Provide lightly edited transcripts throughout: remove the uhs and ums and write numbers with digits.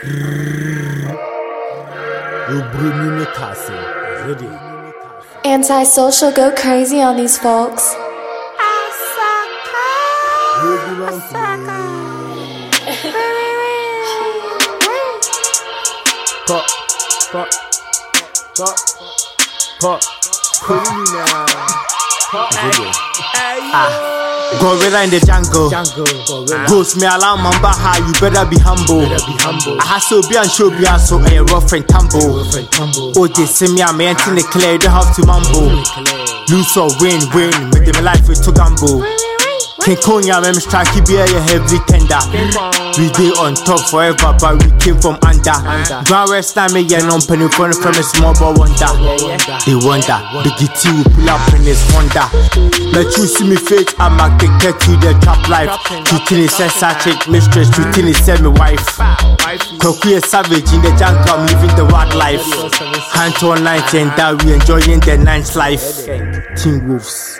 Antisocial go crazy on these folks. Gorilla in the jungle. Ghost me alarm mamba high, you better be humble. I hustle be and show be so a rough and tumble. Oh, they see me, I'm in the clear, you don't have to mumble. Lose or win, make them life with to gamble. King Konya, I'm strike, be a heavy tender. We dey on top forever, but we came from under. Grand West time, yeah, non penny from a small boy wonder. They wonder, the GT will pull up in this wonder. Let you see me fake, I'm addicted to the trap life. Treating is a sachet, mistress, treating is semi-wife. Koku is savage in the jungle, I'm living the wild life. Hand on night and that we enjoying the night's life. Teen Wolves.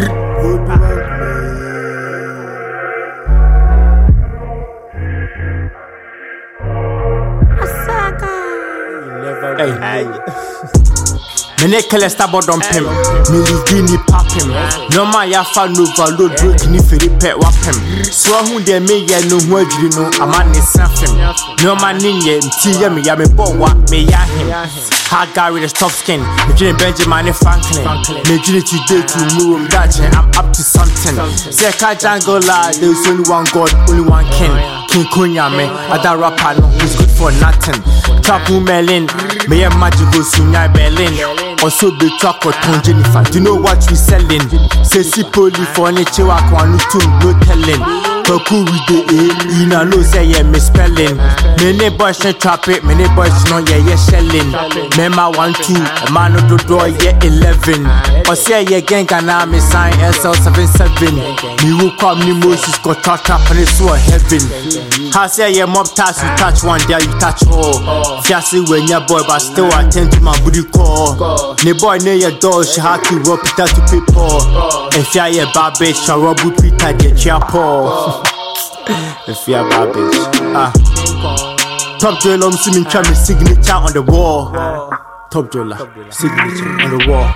Hey. Mene kele starboard on pim. Milligini pap him. No ma ya fa no value break ni feri pet wap him. So who de me ya no hu adwiri no amane safim. No ma ninye mti ya me bo wa me ya him. Hard guy with a tough skin. Me dream Benjamin Franklin. Me dream today to move that I'm up to something. Seka jungle la, there's only one God, only one king. King Konya me, other rapper no who's good for nothing. Trap Melin, me a magical Sunya Berlin. Also be truck or ton Jennifer. Do you know what we selling? Say si poli for any chewa kwanu too, no telling. Koku with the A, you know say yeah misspelling. Many boys no trap it, many boys no yeah shelling. Mema 1 2, a man of the door yeah 11. Or say yeah gang and I'm sign SL77. Me will come ni Moses got trap and it's so heaven. How say yeah mob task you touch one day you touch all. Fiasi when your boy but still attend to my booty call. Ne boy near your door she had to rope it out to people. If you're a bad bitch I rob with Peter the chapel. If you're a bad bitch Top Joel see me try me signature on the wall. Top Joel signature on the wall.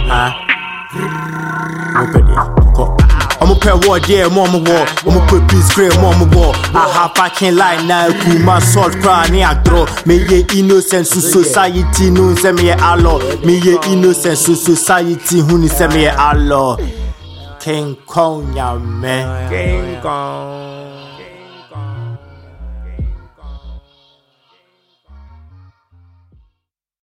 Open it. I'm a pair war, yeah, mama war. I'm a put peace cream, mama war. I have packing line now, cool my sword cry, near draw. Me ye innocent to society, no semi allo. Me ye innocent to society, who is semi allo. King Kong, ya man. King Kong.